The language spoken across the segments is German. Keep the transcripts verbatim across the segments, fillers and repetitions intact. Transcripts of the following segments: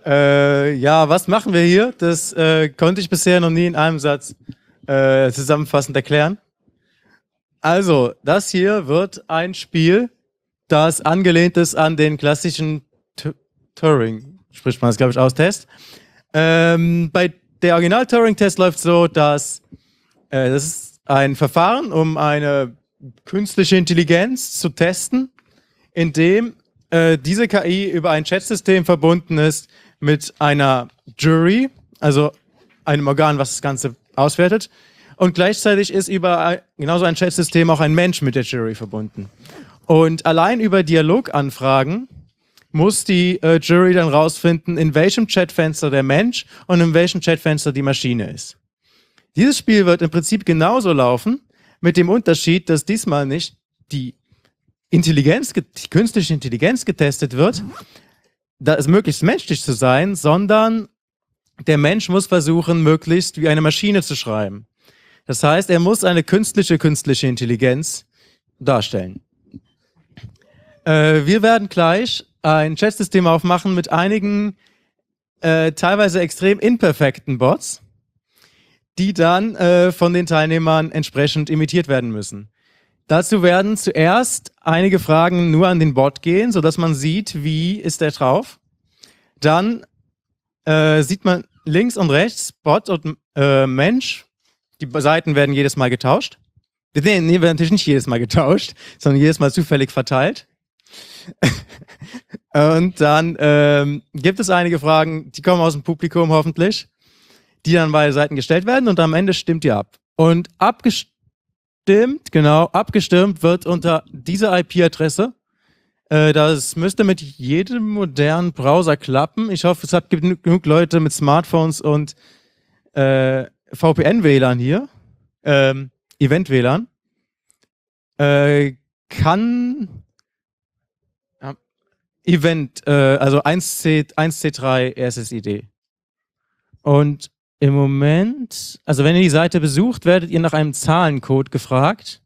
Äh, ja, was machen wir hier? Das äh, konnte ich bisher noch nie in einem Satz äh, zusammenfassend erklären. Also, das hier wird ein Spiel, das angelehnt ist an den klassischen T- Turing, spricht man das, glaube ich, aus, Test. Ähm, bei der Original-Turing-Test läuft so, dass äh, das ist ein Verfahren, um eine künstliche Intelligenz zu testen, in dem äh, diese K I über ein Chatsystem verbunden ist mit einer Jury, also einem Organ, was das Ganze auswertet. Und gleichzeitig ist über ein, genauso ein Chatsystem auch ein Mensch mit der Jury verbunden. Und allein über Dialoganfragen muss die äh, Jury dann rausfinden, in welchem Chatfenster der Mensch und in welchem Chatfenster die Maschine ist. Dieses Spiel wird im Prinzip genauso laufen, mit dem Unterschied, dass diesmal nicht die Intelligenz, die künstliche Intelligenz getestet wird, da es möglichst menschlich zu sein, sondern der Mensch muss versuchen, möglichst wie eine Maschine zu schreiben. Das heißt, er muss eine künstliche, künstliche Intelligenz darstellen. Äh, wir werden gleich ein Chatsystem aufmachen mit einigen äh, teilweise extrem imperfekten Bots, die dann äh, von den Teilnehmern entsprechend imitiert werden müssen. Dazu werden zuerst einige Fragen nur an den Bot gehen, sodass man sieht, wie ist der drauf. Dann äh, sieht man links und rechts Bot und äh, Mensch. Die Seiten werden jedes Mal getauscht. Nee, nee, werden natürlich nicht jedes Mal getauscht, sondern jedes Mal zufällig verteilt. Und dann ähm, gibt es einige Fragen, die kommen aus dem Publikum hoffentlich, die dann beide Seiten gestellt werden und am Ende stimmt ihr ab. Und abgestimmt, genau, abgestimmt wird unter dieser I P-Adresse. Äh, das müsste mit jedem modernen Browser klappen. Ich hoffe, es hat genug, genug Leute mit Smartphones und äh, V P N-W L A N hier, ähm, Event-W L A N. Äh, kann ja, Event, äh, also eins C drei R S S I D. Und im Moment, also wenn ihr die Seite besucht, werdet ihr nach einem Zahlencode gefragt.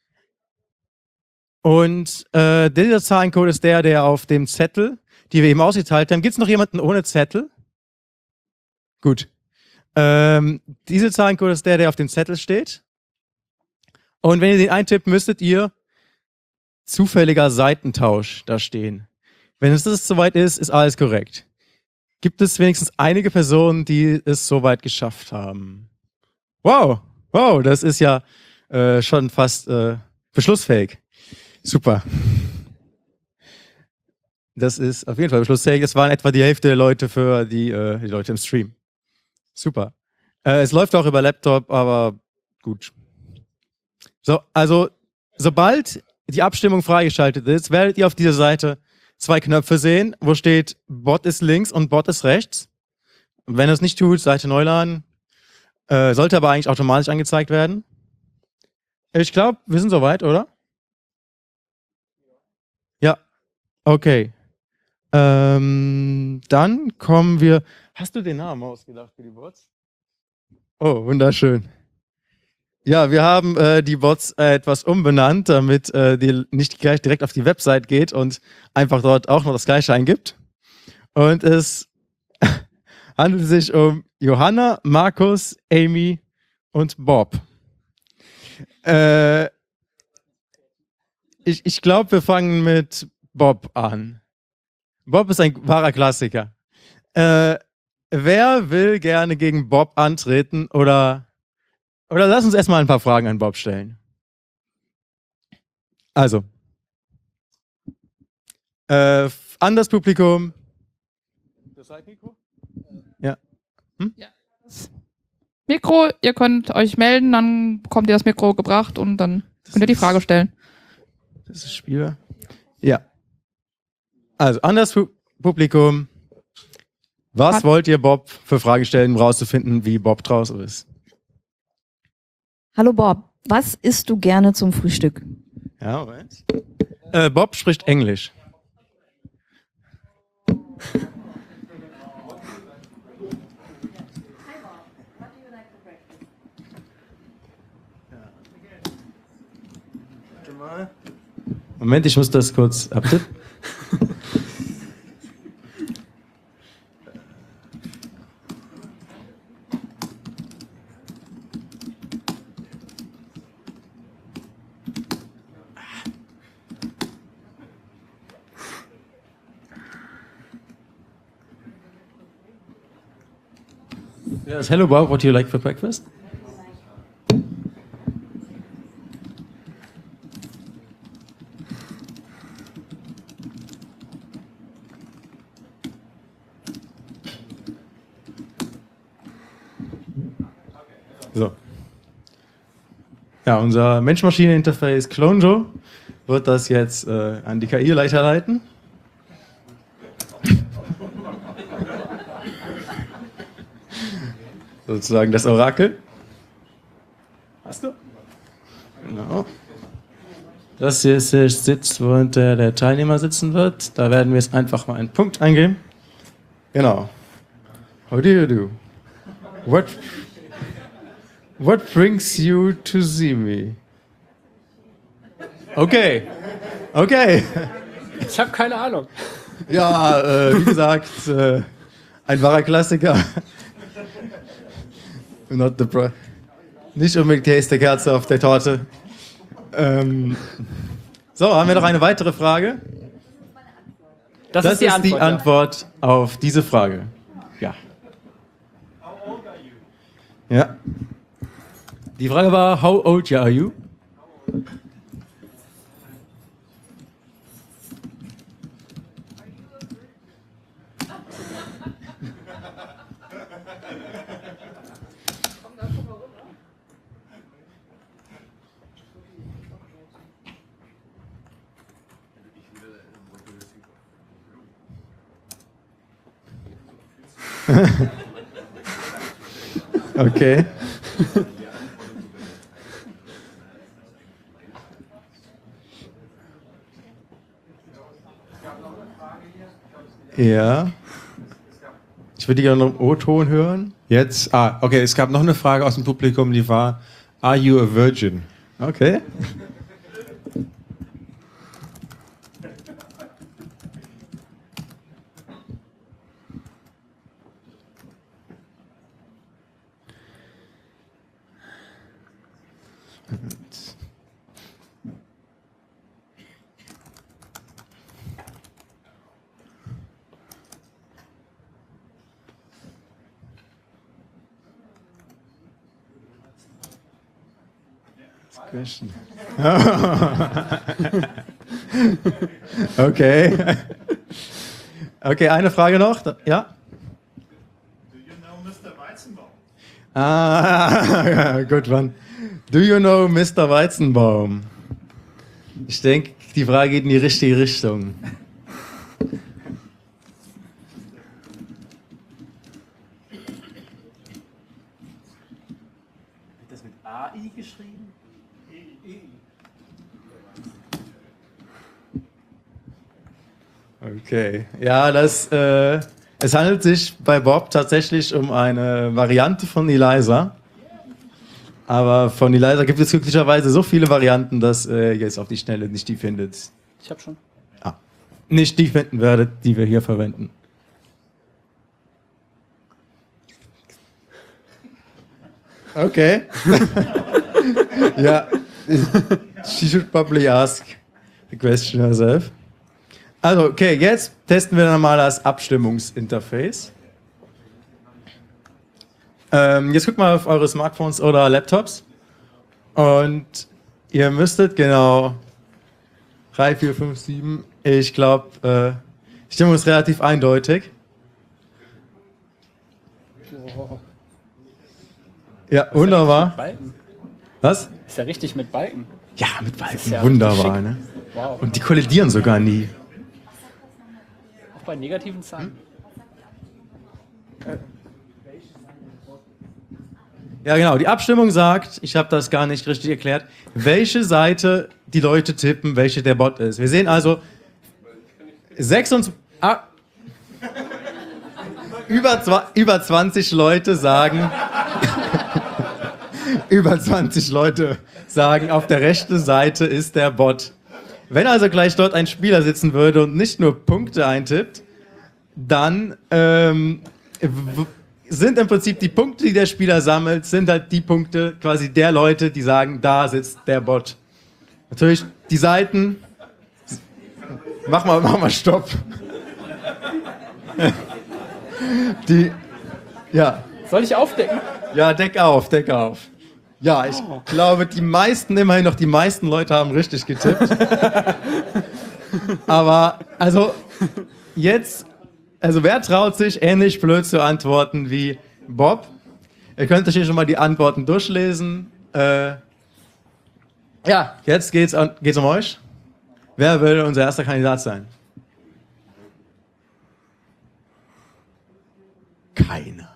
Und äh, dieser Zahlencode ist der, der auf dem Zettel, die wir eben ausgeteilt haben. Gibt es noch jemanden ohne Zettel? Gut. Ähm, dieser Zahlencode ist der, der auf dem Zettel steht. Und wenn ihr den eintippt, müsstet ihr zufälliger Seitentausch da stehen. Wenn es das soweit ist, ist alles korrekt. Gibt es wenigstens einige Personen, die es soweit geschafft haben? Wow, wow, das ist ja äh, schon fast äh, beschlussfähig. Super. Das ist auf jeden Fall beschlussfähig. Es waren etwa die Hälfte der Leute für die, äh, die Leute im Stream. Super. Äh, es läuft auch über Laptop, aber gut. So, also sobald die Abstimmung freigeschaltet ist, werdet ihr auf dieser Seite zwei Knöpfe sehen, wo steht Bot ist links und Bot ist rechts. Wenn ihr es nicht tut, Seite neu laden. Äh, sollte aber eigentlich automatisch angezeigt werden. Ich glaube, wir sind soweit, oder? Ja, okay. Ähm, dann kommen wir... Hast du den Namen ausgedacht für die Bots? Oh, wunderschön. Ja, wir haben äh, die Bots äh, etwas umbenannt, damit äh, die nicht gleich direkt auf die Website geht und einfach dort auch noch das Gleiche eingibt. Und es handelt sich um Johanna, Markus, Amy und Bob. Äh, ich ich glaube, wir fangen mit Bob an. Bob ist ein wahrer Klassiker. Äh, wer will gerne gegen Bob antreten oder... Oder lass uns erstmal ein paar Fragen an Bob stellen. Also, äh, an das Publikum. Das Mikro? Ja. Hm? Ja. Mikro, ihr könnt euch melden, dann bekommt ihr das Mikro gebracht und dann das könnt ihr die Frage stellen. Das ist Spieler. Ja. Also, an das Pu- Publikum. Was Hat- wollt ihr Bob für Fragen stellen, um rauszufinden, wie Bob draußen ist? Hallo Bob, was isst du gerne zum Frühstück? Ja, Moment. Äh, Bob spricht Englisch. Moment, ich muss das kurz abtippen. Yes, hello Bob, what do you like for breakfast? So. Ja, unser Mensch-Maschine-Interface CloneJo wird das jetzt äh, an die K I weiterleiten. Sozusagen das Orakel. Hast du? Genau. Das hier ist der Sitz, wo der, der Teilnehmer sitzen wird. Da werden wir jetzt einfach mal einen Punkt eingeben. Genau. How do you do? What, what brings you to see me? Okay. Okay. Ich habe keine Ahnung. Ja, äh, wie gesagt, äh, ein wahrer Klassiker. Not the pro- Nicht unbedingt der ist der Kerze auf der Torte. Ähm, so, haben wir noch eine weitere Frage? Das, Das ist die ist Antwort. die Antwort auf diese Frage. Ja. Ja. Die Frage war, how old are you? Okay. Ja. Ich würde gerne noch einen O-Ton hören. Jetzt, ah, okay, es gab noch eine Frage aus dem Publikum, die war, are you a virgin? Okay. Question. Okay. Okay, eine Frage noch. Ja? Do you know Mister Weizenbaum? Ah, good one. Do you know Mister Weizenbaum? Ich denke, die Frage geht in die richtige Richtung. Wird das mit A I geschrieben? Okay, ja, das, äh, es handelt sich bei Bob tatsächlich um eine Variante von Eliza. Aber von Eliza gibt es glücklicherweise so viele Varianten, dass äh, ihr jetzt auf die Schnelle nicht die findet. Ich habe schon. Ah, nicht die finden werdet, die wir hier verwenden. Okay. Ja, she should probably ask the question herself. Also, okay, jetzt testen wir dann mal das Abstimmungsinterface. Ähm, jetzt guckt mal auf eure Smartphones oder Laptops. Und ihr müsstet genau drei, vier, fünf, sieben. Ich glaube, äh, die Stimmung ist relativ eindeutig. Ja, wunderbar. Balken. Was? Ist ja richtig mit Balken. Ja, mit Balken. ja Wunderbar, schick. ne? Wow. Und die kollidieren sogar nie. Auch bei negativen Zahlen. Ja, genau. Die Abstimmung sagt, ich habe das gar nicht richtig erklärt, welche Seite die Leute tippen, welche der Bot ist. Wir sehen also sechsundzwanzig, ah, über, zwa- über zwanzig Leute sagen, über zwanzig Leute sagen, auf der rechten Seite ist der Bot. Wenn also gleich dort ein Spieler sitzen würde und nicht nur Punkte eintippt, dann ähm, w- sind im Prinzip die Punkte, die der Spieler sammelt, sind halt die Punkte quasi der Leute, die sagen, da sitzt der Bot. Natürlich die Seiten. Mach mal, mach mal Stopp. Die, ja, Soll ich aufdecken? Ja, deck auf, deck auf. Ja, ich glaube, die meisten, immerhin noch die meisten Leute haben richtig getippt. Aber, also, jetzt, also wer traut sich ähnlich blöd zu antworten wie Bob? Ihr könnt euch hier schon mal die Antworten durchlesen. Äh, ja, jetzt geht's, an, geht's um euch. Wer will unser erster Kandidat sein? Keiner.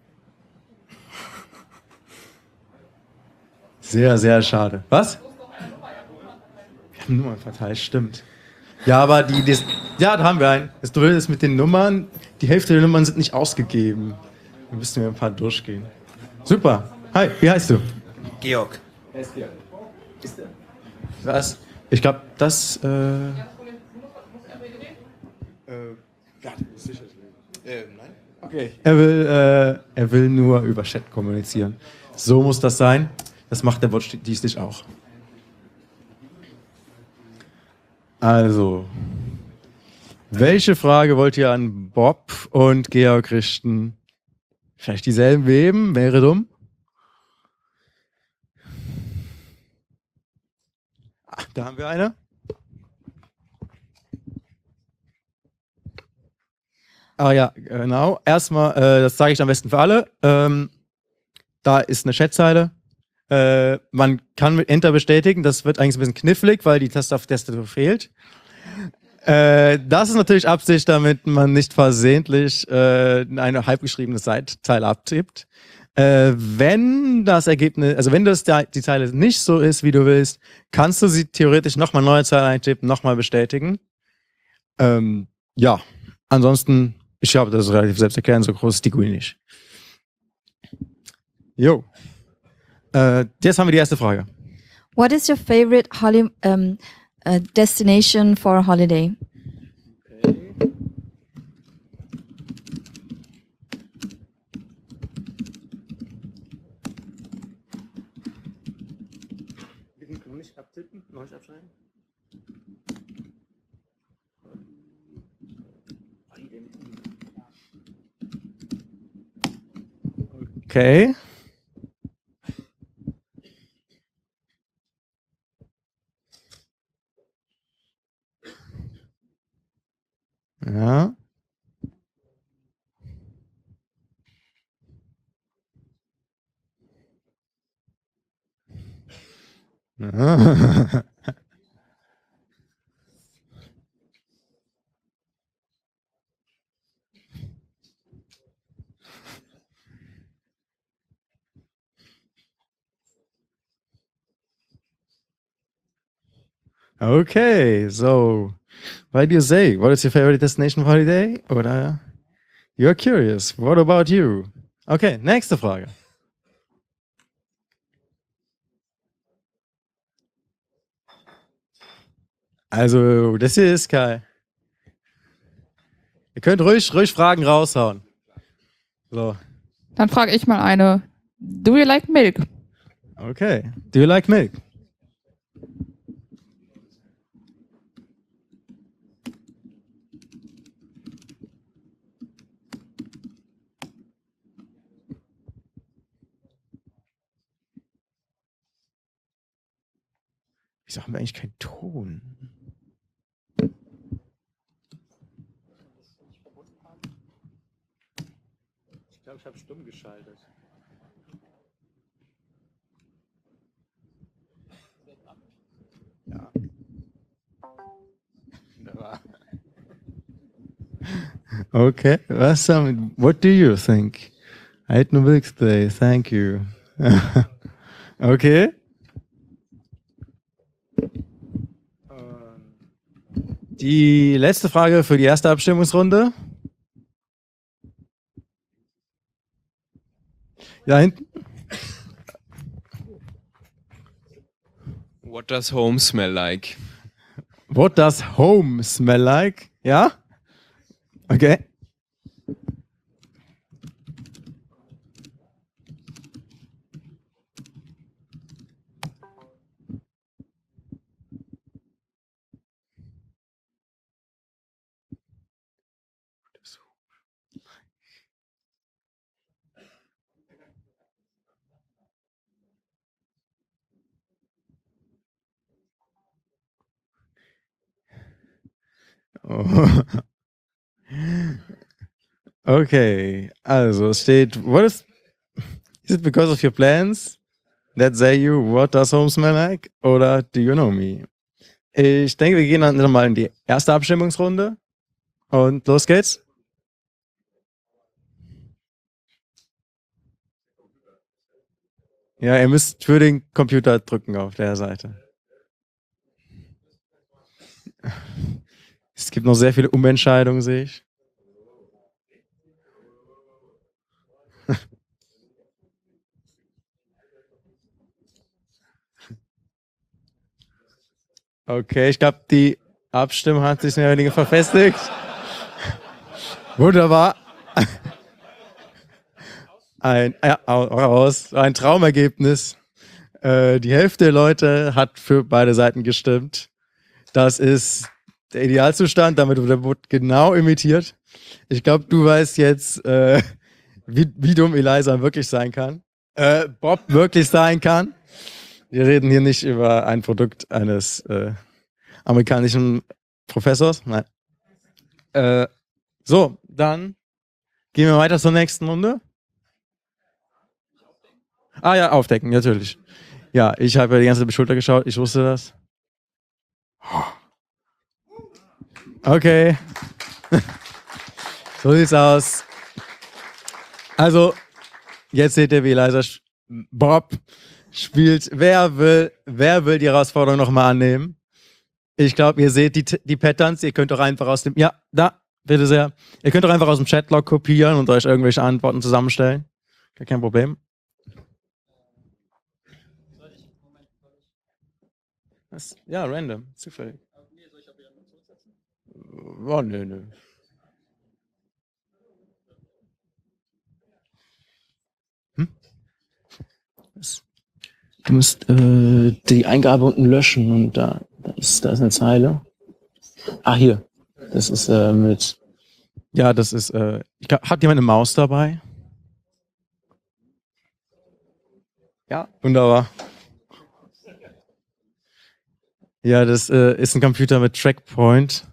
Sehr, sehr schade. Was? Wir haben Nummern verteilt, stimmt. Ja, aber die, die ja, da haben wir einen. Das Duell ist mit den Nummern. Die Hälfte der Nummern sind nicht ausgegeben. Da müssten wir ein paar durchgehen. Super. Hi, wie heißt du? Georg. Was? Ich glaube, das. Äh, äh, ja, sicher. Äh, nein. Okay. Er will, äh, er will nur über Chat kommunizieren. So muss das sein. Das macht der Watch schließlich auch. Also, welche Frage wollt ihr an Bob und Georg richten? Vielleicht dieselben wie eben? Wäre dumm. Ah, da haben wir eine. Ah ja, genau. Erstmal, äh, das sage ich am besten für alle. Ähm, da ist eine Chatzeile. Äh, man kann mit Enter bestätigen. Das wird eigentlich ein bisschen knifflig, weil die Taste auf Tastatur fehlt. Äh, das ist natürlich Absicht, damit man nicht versehentlich äh, eine halbgeschriebene Zeile abtippt. Äh, wenn das Ergebnis, also wenn das die, die Zeile nicht so ist, wie du willst, kannst du sie theoretisch nochmal neue Zeile eintippen, nochmal bestätigen. Ähm, ja, ansonsten, ich glaube, das ist relativ selbsterklärend, so groß ist die G U I nicht. Jo. Äh, jetzt haben wir die erste Frage. What is your favorite holi um, uh, destination for a holiday? Nicht abtippen, neu abschreiben. Okay. Ja. Ja. Okay, so why do you say? What is your favorite destination for holiday? Oder you're curious. What about you? Okay, nächste Frage. Also, das hier ist Kai. Ihr könnt ruhig, ruhig Fragen raushauen. So, Dann frage ich mal eine. Do you like milk? okay. Do you like milk? Wieso haben wir eigentlich keinen Ton? Ich glaube, ich habe stumm geschaltet. Ja. Wunderbar. Okay, was haben, what do you think? I had no milk today, thank you. Okay. Die letzte Frage für die erste Abstimmungsrunde. Da hinten. What does home smell like? What does home smell like? Ja? Okay. Oh. Okay, also es steht, what is, is it because of your plans that say you, what does home smell like? Oder do you know me? Ich denke, wir gehen dann nochmal in die erste Abstimmungsrunde und los geht's. Ja, ihr müsst für den Computer drücken auf der Seite. Es gibt noch sehr viele Umentscheidungen, sehe ich. Okay, ich glaube, die Abstimmung hat sich mehr oder weniger verfestigt. Wunderbar. Ein, ja, raus, ein Traumergebnis. Äh, die Hälfte der Leute hat für beide Seiten gestimmt. Das ist der Idealzustand, damit wird der Wut genau imitiert. Ich glaube, du weißt jetzt, äh, wie, wie dumm Eliza wirklich sein kann. Äh, Bob wirklich sein kann. Wir reden hier nicht über ein Produkt eines äh, amerikanischen Professors. Nein. Äh, so, dann gehen wir weiter zur nächsten Runde. Ah ja, aufdecken, natürlich. Ja, ich habe ja die ganze Zeit über die Schulter geschaut, ich wusste das. Okay. So sieht's aus. Also, jetzt seht ihr, wie Eliza Bob spielt. Wer will, wer will die Herausforderung nochmal annehmen? Ich glaube, ihr seht die, die Patterns. Ihr könnt doch einfach aus dem, ja, da, bitte sehr. Ihr könnt doch einfach aus dem Chatlog kopieren und euch irgendwelche Antworten zusammenstellen. Gar kein Problem. Was? Ja, random, zufällig. Oh, nö, nö. Hm? Was? Du musst äh, die Eingabe unten löschen und da, da, ist, da ist eine Zeile. Ah, hier. Das ist äh, mit... Ja, das ist... Äh, ich glaub, hat jemand eine Maus dabei? Ja. Wunderbar. Ja, das äh, ist ein Computer mit Trackpoint.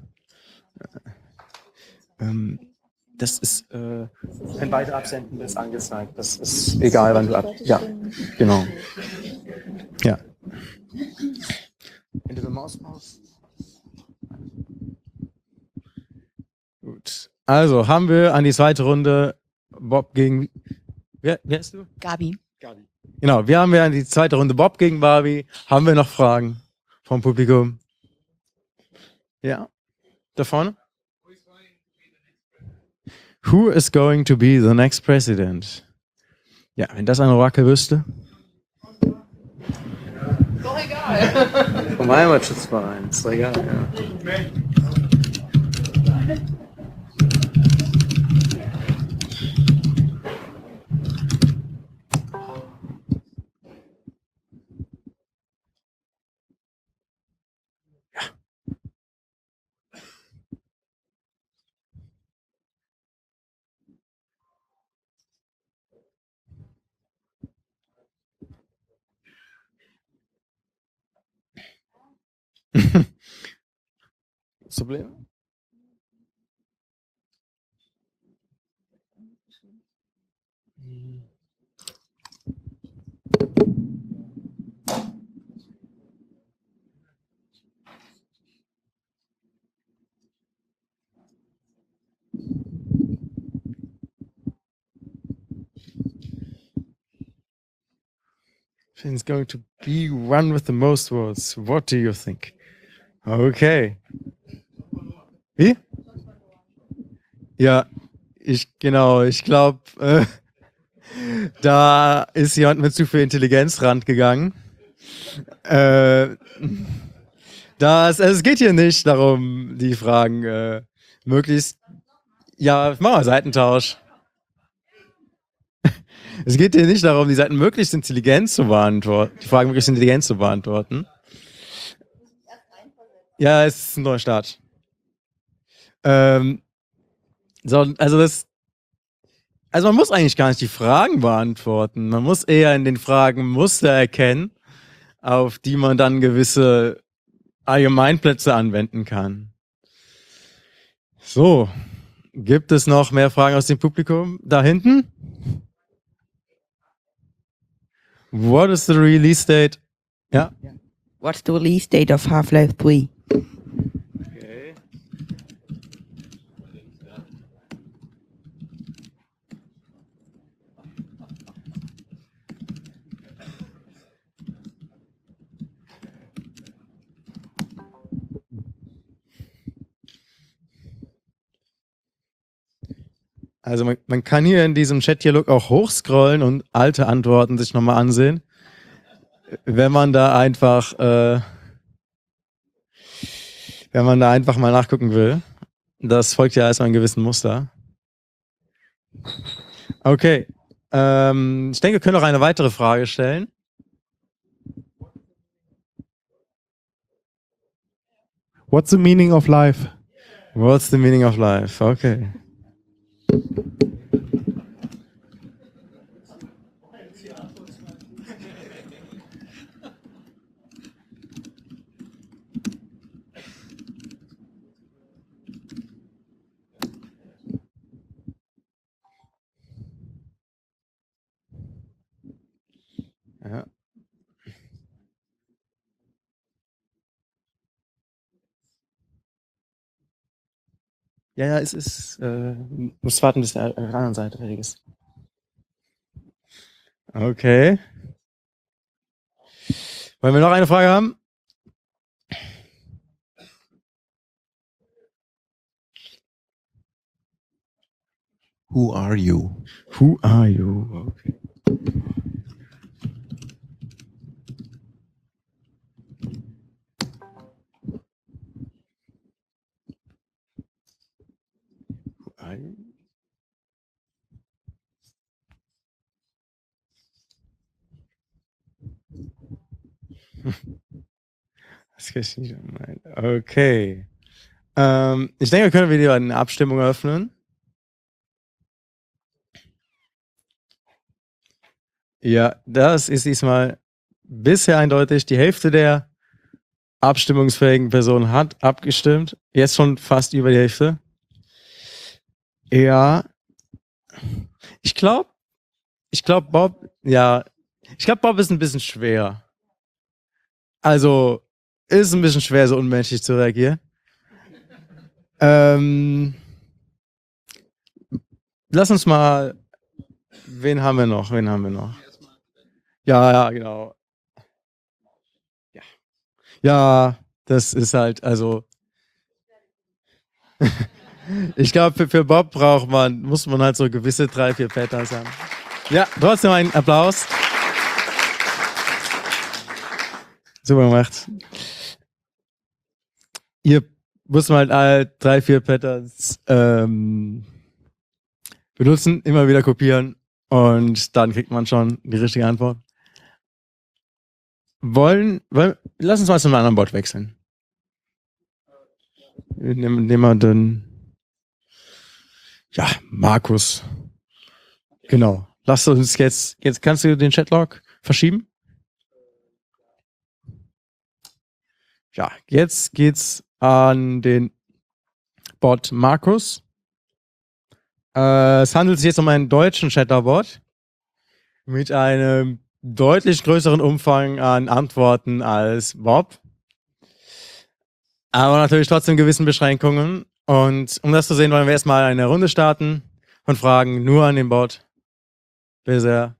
Ähm, das ist... Äh, ein weiter Absenden ist angezeigt. Das ist egal, wann du ab... Ja, genau. Ja. Wenn du eine Maus brauchst. Gut. Also haben wir an die zweite Runde Bob gegen... Wer, wer bist du? Gabi. Gabi. Genau, wir haben ja an die zweite Runde Bob gegen Barbie. Haben wir noch Fragen vom Publikum? Ja. Da vorne? Who is going to be the next president? Ja, wenn das ein Orakel wüsste. Doch egal. Vom Heimatschutzverein, ist doch egal, ja. Probleme? Is going to be one with the most votes. What do you think? Okay. Wie? Ja, ich, genau, ich glaube, äh, da ist jemand mit zu viel Intelligenz rangegangen. Äh, das, also es geht hier nicht darum, die Fragen äh, möglichst, ja, machen wir Seitentausch. Es geht hier nicht darum, die Seiten möglichst intelligent zu beantworten, die Fragen möglichst intelligent zu beantworten. Ja, es ist ein neuer Start. Ähm, so, also das, also man muss eigentlich gar nicht die Fragen beantworten. Man muss eher in den Fragen Muster erkennen, auf die man dann gewisse Allgemeinplätze anwenden kann. So, gibt es noch mehr Fragen aus dem Publikum? Da hinten? What is the release date? Ja. What's the release date of Half-Life three? Okay. Also man, man kann hier in diesem Chat-Dialog auch hochscrollen und alte Antworten sich nochmal ansehen. Wenn man da einfach, äh, wenn man da einfach mal nachgucken will. Das folgt ja erstmal einem gewissen Muster. Okay. Ähm, ich denke, wir können noch eine weitere Frage stellen. What's the meaning of life? What's the meaning of life? Okay. Ja. Ja, ja, es ist, äh, muss warten, bis der auf der anderen Seite fertig ist. Okay. Wollen wir noch eine Frage haben? Who are you? Who are you? Okay. Who are you? Das kann ich nicht meinen. Okay. Ähm, ich denke, wir können wieder eine Abstimmung eröffnen. Ja, das ist diesmal bisher eindeutig. Die Hälfte der abstimmungsfähigen Personen hat abgestimmt. Jetzt schon fast über die Hälfte. Ja. Ich glaube, ich glaube, Bob, ja, ich glaube, Bob ist ein bisschen schwer. Also, ist ein bisschen schwer, so unmenschlich zu reagieren. Ähm, lass uns mal, wen haben wir noch? Wen haben wir noch? Ja, ja, genau. Ja, ja, das ist halt, also, ich glaube, für, für Bob braucht man, muss man halt so gewisse drei, vier Patterns haben. Ja, trotzdem einen Applaus. Super gemacht. Hier muss man halt all drei, vier Patterns ähm, benutzen, immer wieder kopieren und dann kriegt man schon die richtige Antwort. Wollen, wollen lass uns mal zu einem anderen Bot wechseln. Nehmen, nehmen wir den, ja, Markus. Genau. Lass uns jetzt, jetzt kannst du den Chatlog verschieben? Ja, jetzt geht's an den Bot Markus. Äh, es handelt sich jetzt um einen deutschen Chatterbot mit einem deutlich größeren Umfang an Antworten als Bob. Aber natürlich trotzdem gewissen Beschränkungen. Und um das zu sehen, wollen wir erstmal eine Runde starten von Fragen nur an den Bot. Bisher.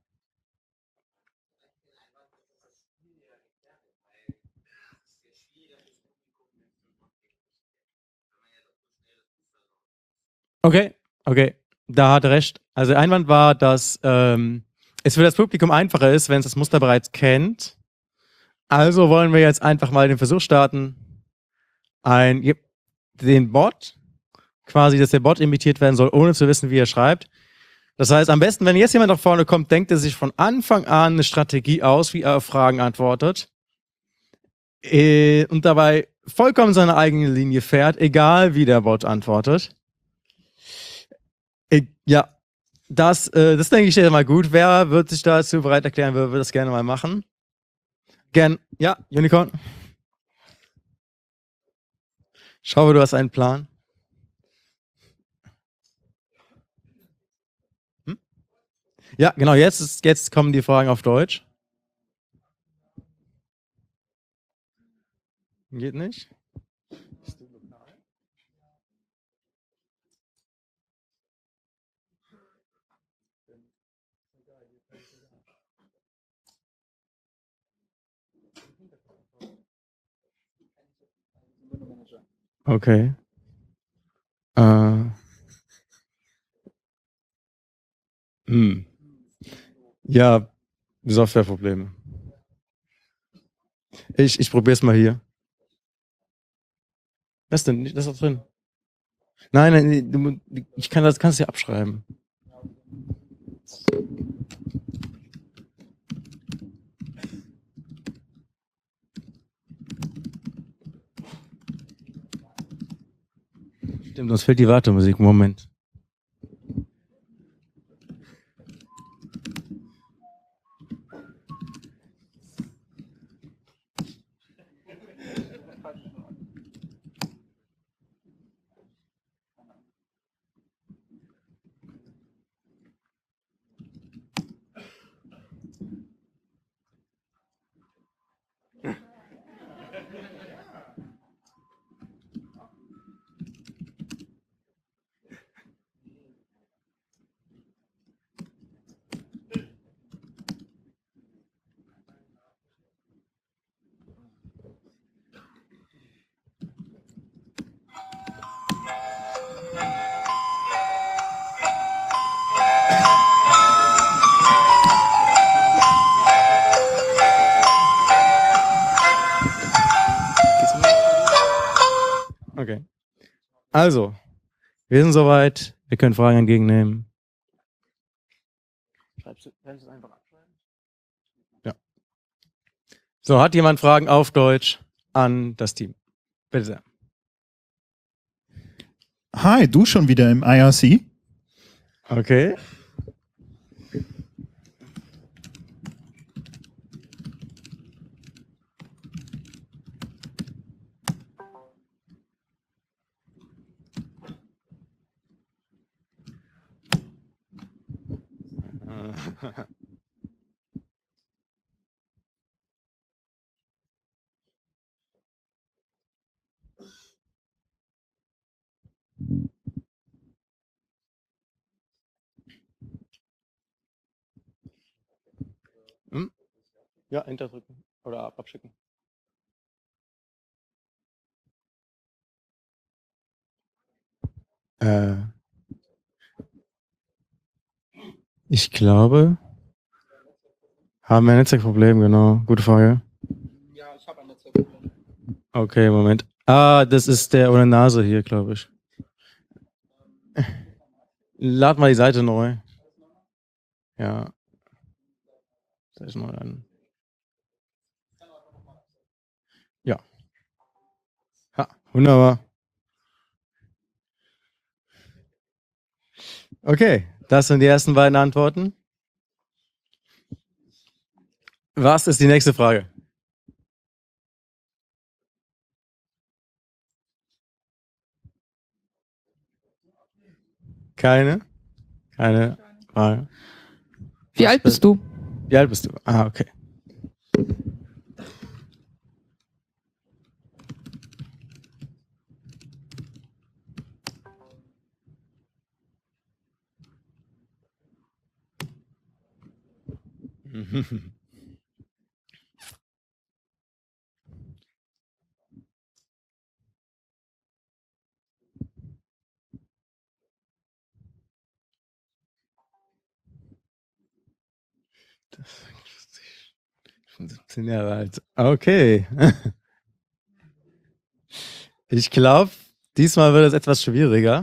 Okay, okay, da hat er recht. Also der Einwand war, dass ähm, es für das Publikum einfacher ist, wenn es das Muster bereits kennt. Also wollen wir jetzt einfach mal den Versuch starten, ein, den Bot, quasi, dass der Bot imitiert werden soll, ohne zu wissen, wie er schreibt. Das heißt, am besten, wenn jetzt jemand nach vorne kommt, denkt er sich von Anfang an eine Strategie aus, wie er auf Fragen antwortet. Äh, und dabei vollkommen seine eigene Linie fährt, egal wie der Bot antwortet. Ich, ja, das, äh, das denke ich dir mal gut. Wer wird sich dazu bereit erklären, wer würde das gerne mal machen? Gern, ja, Unicorn. Schau, du hast einen Plan. Ja, genau, jetzt, ist, jetzt kommen die Fragen auf Deutsch. Geht nicht? Okay. Äh. Hm. Ja, Softwareprobleme. Ich, ich probiere es mal hier. Was denn? Das ist doch drin. Nein, nein, du, ich kann das, kannst du ja abschreiben. Stimmt, uns fehlt die Wartemusik. Moment. Okay. Also, wir sind soweit. Wir können Fragen entgegennehmen. Ja. So, hat jemand Fragen auf Deutsch an das Team? Bitte sehr. Hi, du schon wieder im I R C? Okay. Hm? Ja, Enter drücken oder ab, abschicken. Äh, ich glaube, haben wir ein Netzwerkproblem, genau. Gute Frage. Ja, ich habe ein Netzwerkproblem. Okay, Moment. Ah, das ist der ohne Nase hier, glaube ich. Lad mal die Seite neu. Ja. Seite neu an. Ja. Ha, wunderbar. Okay, das sind die ersten beiden Antworten. Was ist die nächste Frage? Keine? Keine Frage. Wie alt bist du? Wie alt bist du? Ah, okay. Ich bin siebzehn Jahre alt. Okay. Ich glaube, diesmal wird es etwas schwieriger.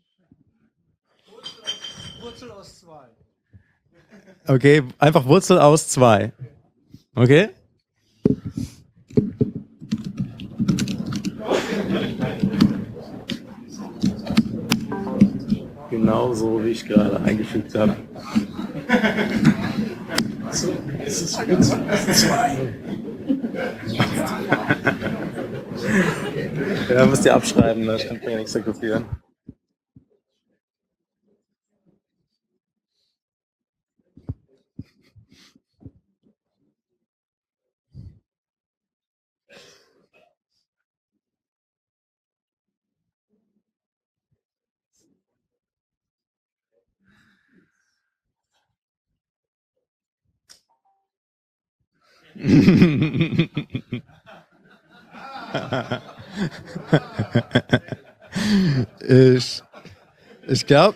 Wurzel aus zwei. Okay, einfach Wurzel aus zwei. Okay? Genau so, wie ich gerade eingefügt habe. So, es ist Wurzel aus zwei. Ja, müsst ihr abschreiben, da stimmt mir nichts zu kopieren. ich ich glaube,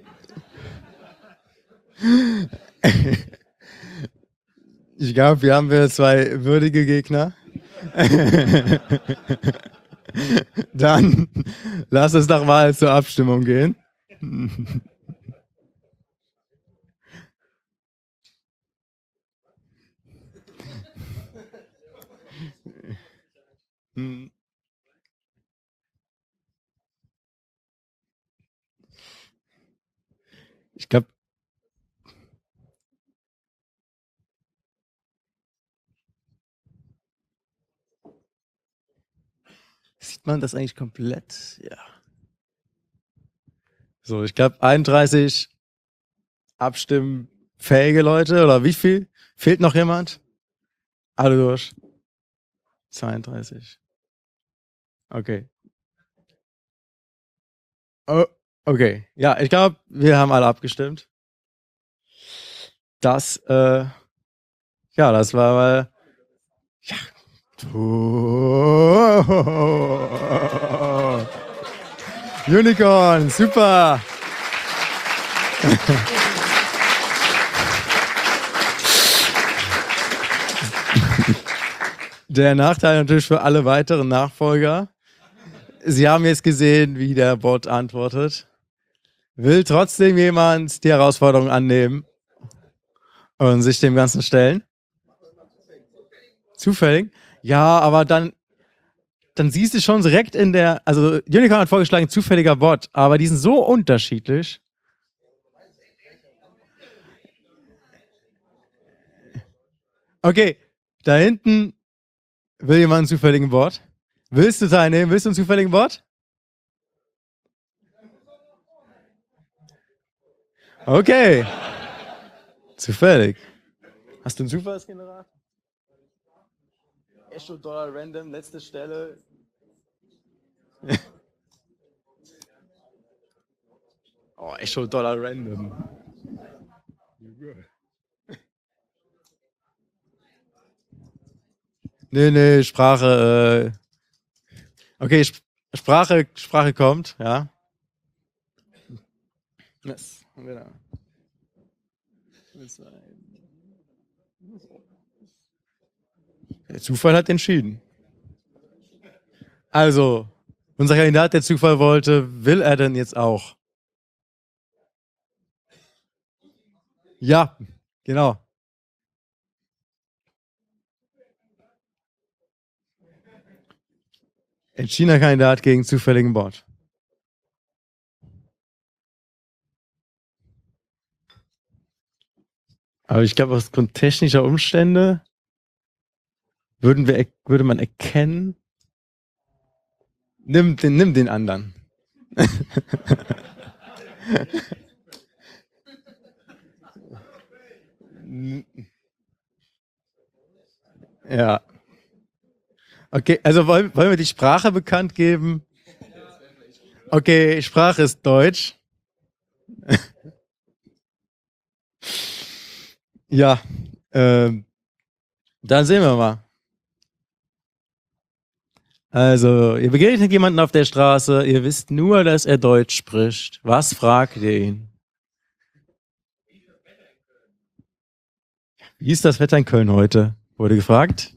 ich glaube, wir haben hier zwei würdige Gegner. Dann lass uns doch mal zur Abstimmung gehen. Ich glaube, sieht man das eigentlich komplett? Ja. So, ich glaube einunddreißig abstimmfähige Leute oder wie viel? Fehlt noch jemand? Alle durch. zweiunddreißig. Okay. Oh, okay. Ja, ich glaube, wir haben alle abgestimmt. Das, äh, ja, das war mal, ja. Oh. Unicorn, super. Der Nachteil natürlich für alle weiteren Nachfolger. Sie haben jetzt gesehen, wie der Bot antwortet. Will trotzdem jemand die Herausforderung annehmen und sich dem Ganzen stellen? Zufällig? Ja, aber dann, dann siehst du schon direkt in der, also Unicorn hat vorgeschlagen, zufälliger Bot, aber die sind so unterschiedlich. Okay, da hinten will jemand einen zufälligen Bot. Willst du teilnehmen? Willst du einen zufälligen Bot? Okay. Zufällig. Hast du einen Zufallsgenerator? Echo Dollar Random, letzte Stelle. Oh, Echo Dollar Random. Nee, nee, Sprache. Äh okay, Sp Sprache, Sprache kommt, ja. Yes. Der Zufall hat entschieden. Also, unser Kandidat, der Zufall wollte, will er denn jetzt auch? Ja, genau. Entschiedener Kandidat gegen zufälligen Bot. Aber ich glaube, aufgrund technischer Umstände würden wir, würde man erkennen, nimm den, nimm den anderen. Ja. Okay, also wollen, wollen wir die Sprache bekannt geben? Okay, Sprache ist Deutsch. Ja, ähm, dann sehen wir mal. Also, ihr begegnet jemanden auf der Straße, ihr wisst nur, dass er Deutsch spricht. Was fragt ihr ihn? Wie ist das Wetter in Köln heute? Wurde gefragt.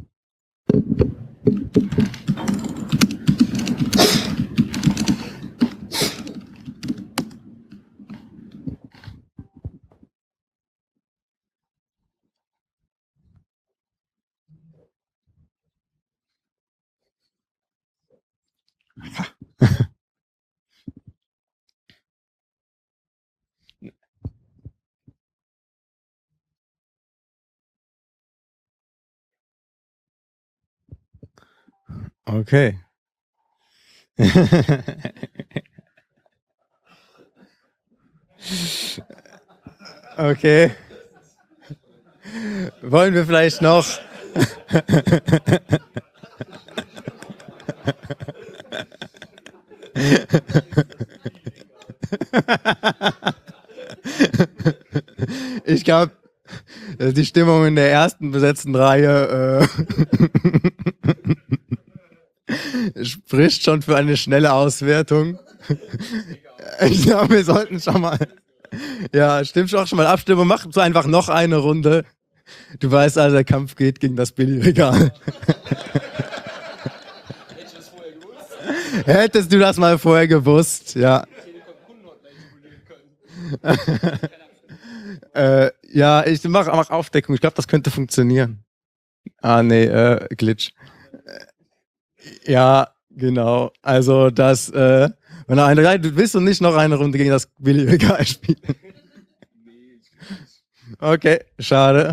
Okay. Okay. Wollen wir vielleicht noch ich glaube, Die Stimmung in der ersten besetzten Reihe äh, spricht schon für eine schnelle Auswertung. Ich glaube, wir sollten schon mal. Ja, stimmt schon auch schon mal Abstimmung. Mach so einfach noch eine Runde. Du weißt also, der Kampf geht gegen das Billigregal. Hättest du das mal vorher gewusst, ja. äh, ja, ich mach, mach Aufdeckung. Ich glaube, das könnte funktionieren. Ah, nee, äh, Glitch. Ja, genau. Also, das, äh, wenn du eine, du willst du nicht noch eine Runde gegen das Billigregal spielen. Okay, schade.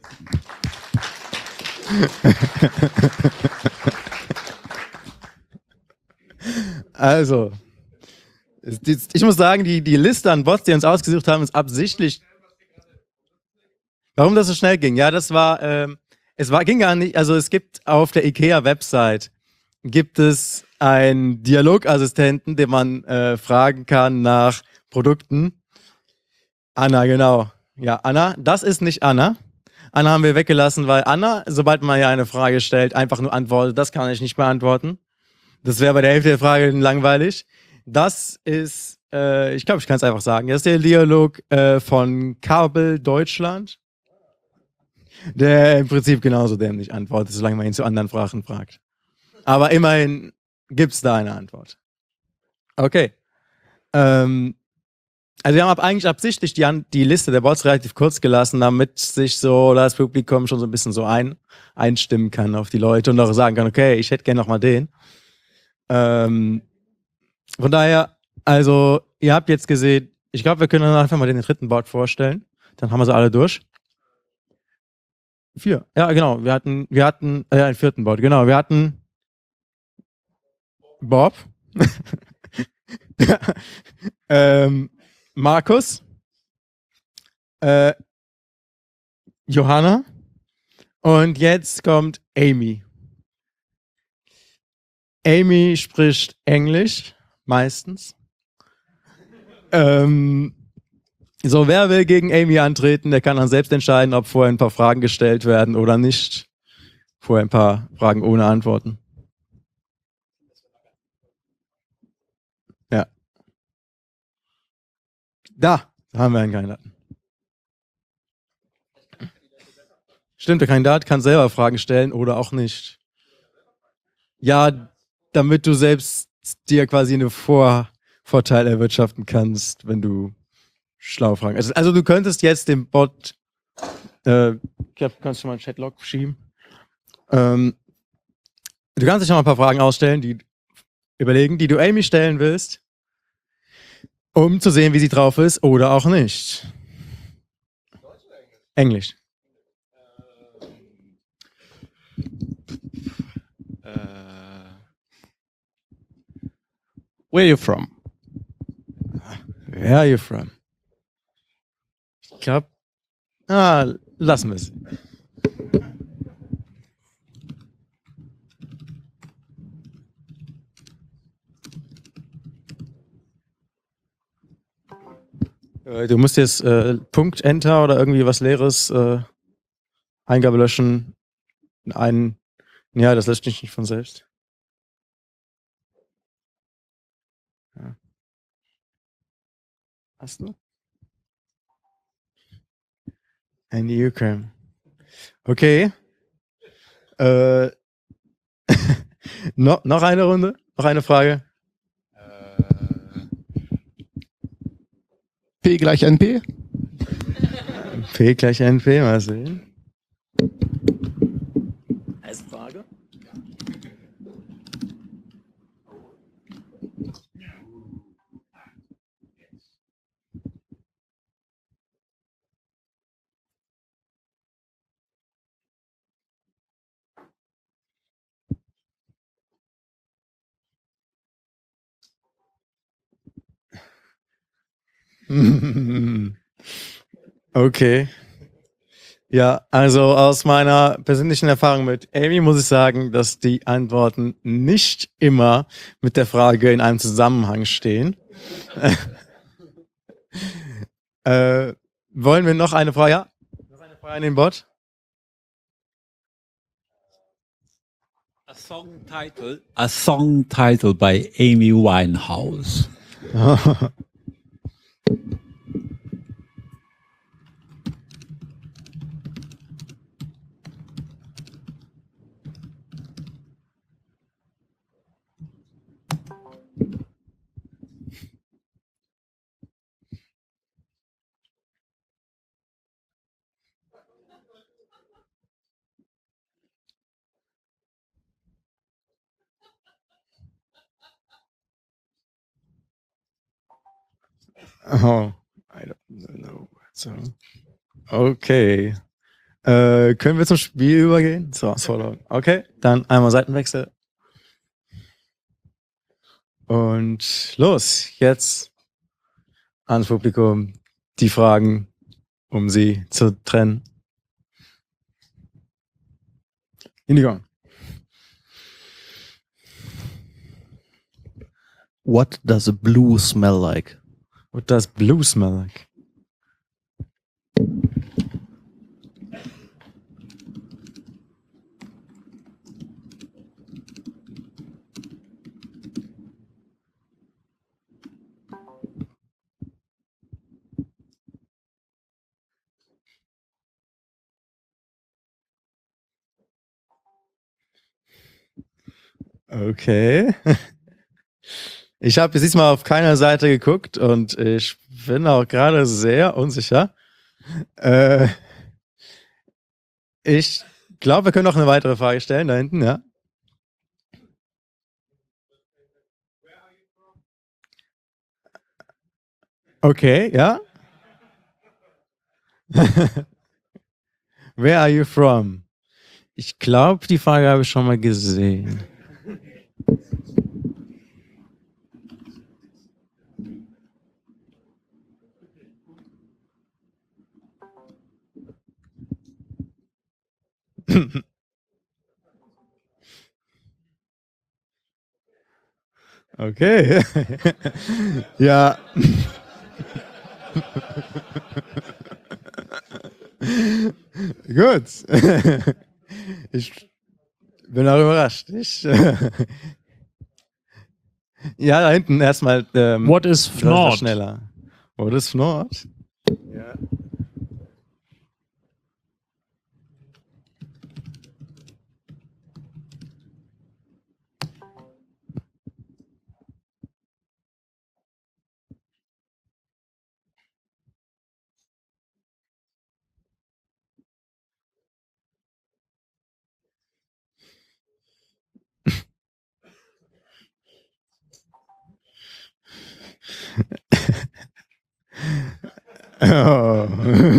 Also, ich muss sagen, die, die Liste an Bots, die uns ausgesucht haben, ist absichtlich. Warum das so schnell ging? Ja, das war, ähm, es war, ging gar nicht, also es gibt auf der IKEA-Website, gibt es einen Dialogassistenten, den man äh, fragen kann nach Produkten. Anna, genau. Ja, Anna, das ist nicht Anna. Anna haben wir weggelassen, weil Anna, sobald man ja eine Frage stellt, einfach nur antwortet. Das kann ich nicht beantworten. Das wäre bei der Hälfte der Frage langweilig. Das ist, äh, ich glaube, ich kann es einfach sagen. Das ist der Dialog äh, von Kabel Deutschland, der im Prinzip genauso dämlich antwortet, solange man ihn zu anderen Sprachen fragt. Aber immerhin gibt es da eine Antwort. Okay. Ähm, also wir haben ab, eigentlich absichtlich die, die Liste der Bots relativ kurz gelassen, damit sich so das Publikum schon so ein bisschen so ein, einstimmen kann auf die Leute und auch sagen kann, okay, ich hätte gerne noch mal den. Ähm, von daher, also ihr habt jetzt gesehen, ich glaube, wir können dann einfach mal den dritten Bot vorstellen. Dann haben wir sie alle durch. Vier. Ja, genau. Wir hatten, wir hatten, äh, einen vierten Bot. Genau. Wir hatten Bob, ähm, Markus, äh, Johanna und jetzt kommt Amy. Amy spricht Englisch, meistens. Ähm, so, wer will gegen Amy antreten, der kann dann selbst entscheiden, ob vorher ein paar Fragen gestellt werden oder nicht. Vorher ein paar Fragen ohne Antworten. Ja. Da haben wir einen Kandidaten. Stimmt, der Kandidat kann selber Fragen stellen oder auch nicht. Ja, damit du selbst dir quasi einen Vor Vorteil erwirtschaften kannst, wenn du schlau fragen. Also, also du könntest jetzt dem Bot, äh, ich glaub, kannst du mal einen Chatlog schieben. Ähm, du kannst dich noch mal ein paar Fragen ausstellen, die überlegen, die du Amy stellen willst, um zu sehen, wie sie drauf ist oder auch nicht. Englisch. Uh, where are you from? Where are you from? Ich glaube, ah, lassen wir es. Du musst jetzt äh, Punkt Enter oder irgendwie was Leeres, äh, Eingabe löschen, ein, ja, das löscht sich nicht von selbst. Ja. Hast du? Ein Newcam. Okay. Äh, no, noch eine Runde? Noch eine Frage? P gleich N P? P gleich N P, mal sehen. Als Frage? Okay. Ja, also aus meiner persönlichen Erfahrung mit Amy muss ich sagen, dass die Antworten nicht immer mit der Frage in einem Zusammenhang stehen. äh, wollen wir noch eine Frage? Ja? Noch eine Frage? Frage an den Bot. A song title. A song title by Amy Winehouse. Oh, I don't know. So. Okay. Äh, können wir zum Spiel übergehen? So, so. Okay, dann einmal Seitenwechsel. Und los, jetzt ans Publikum die Fragen, um sie zu trennen. Indigo. What does a blue smell like? What does blue smell like? Okay. Ich habe diesmal auf keiner Seite geguckt und ich bin auch gerade sehr unsicher. Äh, ich glaube, wir können noch eine weitere Frage stellen, da hinten, ja. Okay, ja. Where are you from? Ich glaube, die Frage habe ich schon mal gesehen. Okay. Ja. Gut. Ich bin auch überrascht. Ich, ja, da hinten erstmal. Ähm, What is Fnord? Schneller. What is Fnord? Ja. Oh.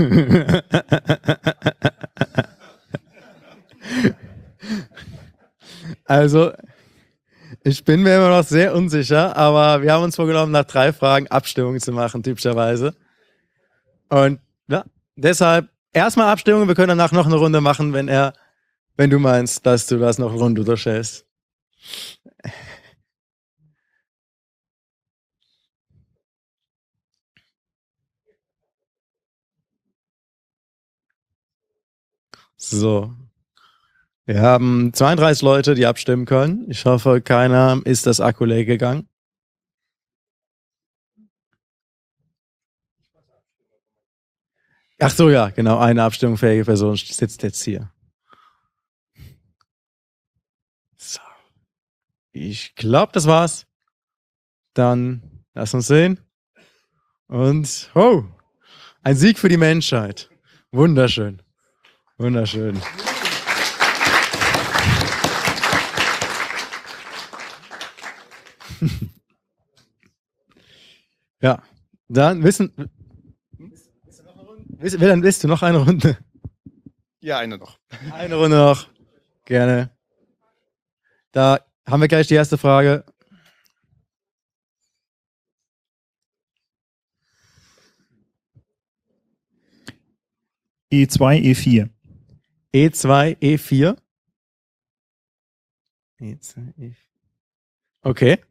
Also, ich bin mir immer noch sehr unsicher, aber wir haben uns vorgenommen, nach drei Fragen Abstimmungen zu machen, typischerweise. Und ja, deshalb erstmal Abstimmung, wir können danach noch eine Runde machen, wenn er, wenn du meinst, dass du das noch eine Runde durchstellst. So. Wir haben zweiunddreißig Leute, die abstimmen können. Ich hoffe, keiner ist das Akku leer gegangen. Ach so, ja, genau. Eine abstimmungsfähige Person sitzt jetzt hier. So. Ich glaube, das war's. Dann lass uns sehen. Und, oh, ein Sieg für die Menschheit. Wunderschön. Wunderschön. Ja, dann wissen. Willst, dann willst du noch eine Runde? Ja, eine noch. Eine Runde noch. Gerne. Da haben wir gleich die erste Frage. E zwei, E vier. E zwei, E vier. E zwei, E vier. Okay.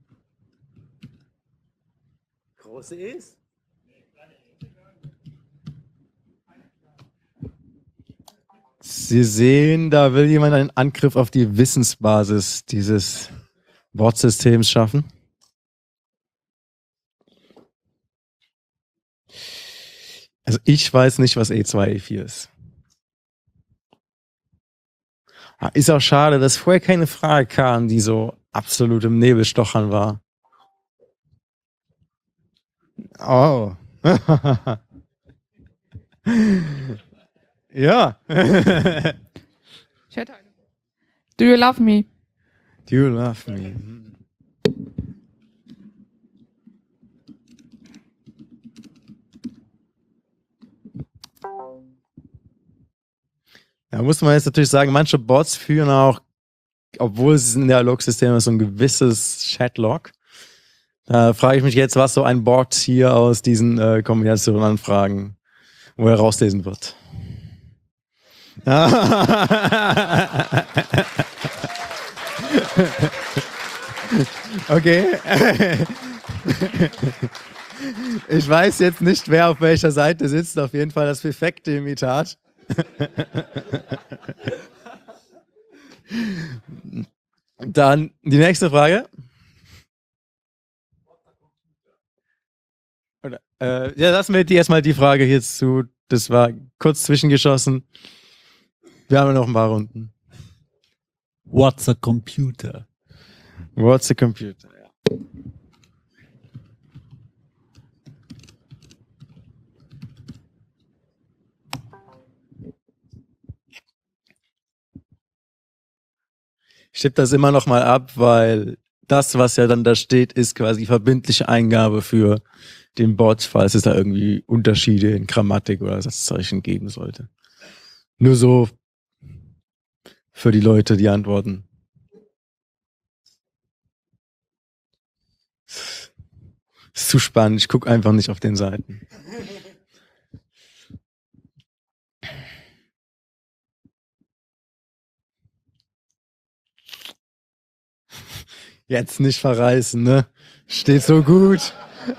Große E's? Sie sehen, da will jemand einen Angriff auf die Wissensbasis dieses Wortsystems schaffen. Also ich weiß nicht, was E zwei, E vier ist. Ist auch schade, dass vorher keine Frage kam, die so absolut im Nebelstochern war. Oh. Ja. Ich hätte eine. Do you love me? Do you love me? Da muss man jetzt natürlich sagen, manche Bots führen auch, obwohl es ein Dialogsystem ist, so ein gewisses Chatlog. Da frage ich mich jetzt, was so ein Bot hier aus diesen äh, Kombinationen an Fragen, wo er rauslesen wird. Okay. Ich weiß jetzt nicht, wer auf welcher Seite sitzt. Auf jeden Fall das perfekte Imitat. Dann die nächste Frage. Oder, äh, ja, lassen wir die erstmal die Frage hierzu. Das war kurz zwischengeschossen. Wir haben noch ein paar Runden. What's a computer? What's a computer? Ja. Ich tippe das immer noch mal ab, weil das, was ja dann da steht, ist quasi verbindliche Eingabe für den Bot, falls es da irgendwie Unterschiede in Grammatik oder Satzzeichen geben sollte. Nur so für die Leute, die antworten. Ist zu spannend, ich gucke einfach nicht auf den Seiten. Jetzt nicht verreißen, ne? Steht so gut.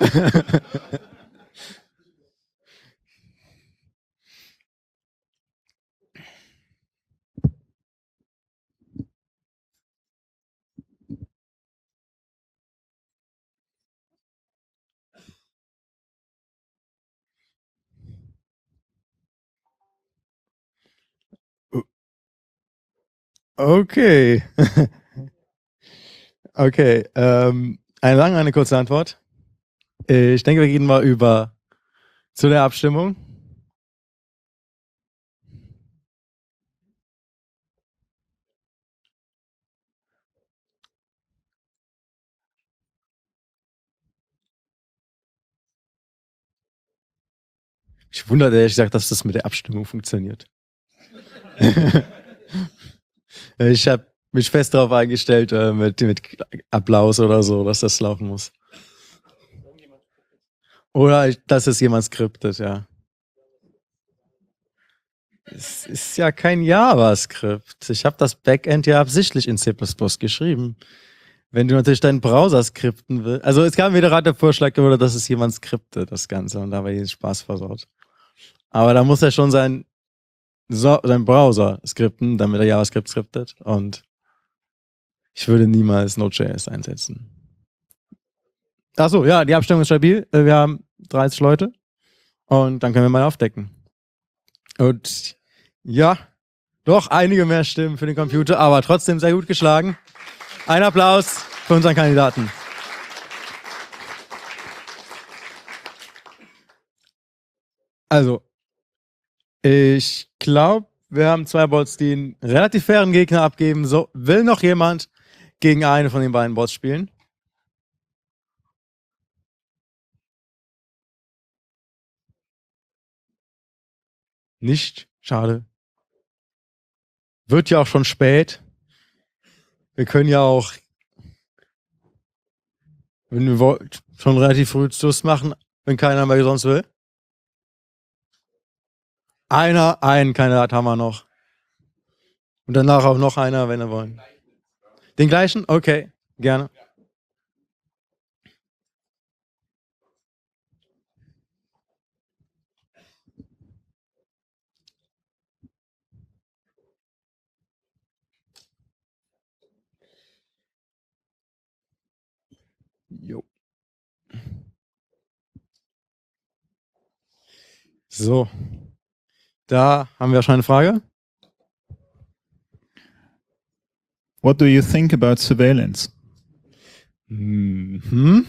Okay. Okay, ähm, eine lange, eine kurze Antwort. Ich denke, wir gehen mal über zu der Abstimmung. Ich wundere ehrlich gesagt, dass das mit der Abstimmung funktioniert. Ich habe mich fest darauf eingestellt, äh, mit, mit Applaus oder so, dass das laufen muss. Oder ich, dass es jemand skriptet, ja. Es ist ja kein JavaScript. Ich habe das Backend ja absichtlich in C plus plus geschrieben. Wenn du natürlich deinen Browser skripten willst. Also es kam wieder gerade der Vorschlag, oder dass es jemand skriptet, das Ganze, und dabei jeden Spaß versaut. Aber da muss er schon sein, so, sein Browser skripten, damit er JavaScript skriptet. Und ich würde niemals Node.js einsetzen. Achso, ja, die Abstimmung ist stabil. Wir haben dreißig Leute. Und dann können wir mal aufdecken. Und ja, doch einige mehr Stimmen für den Computer, aber trotzdem sehr gut geschlagen. Ein Applaus für unseren Kandidaten. Also, ich glaube, wir haben zwei Bots, die einen relativ fairen Gegner abgeben. So, will noch jemand gegen eine von den beiden Bots spielen? Nicht? Schade. Wird ja auch schon spät. Wir können ja auch, wenn ihr wollt, schon relativ früh Schluss machen, wenn keiner mehr sonst will. Einer, einen Kandidat haben wir noch. Und danach auch noch einer, wenn ihr wollt. Den gleichen? Okay, gerne. Jo. So. Da haben wir schon eine Frage. What do you think about surveillance? Mhm.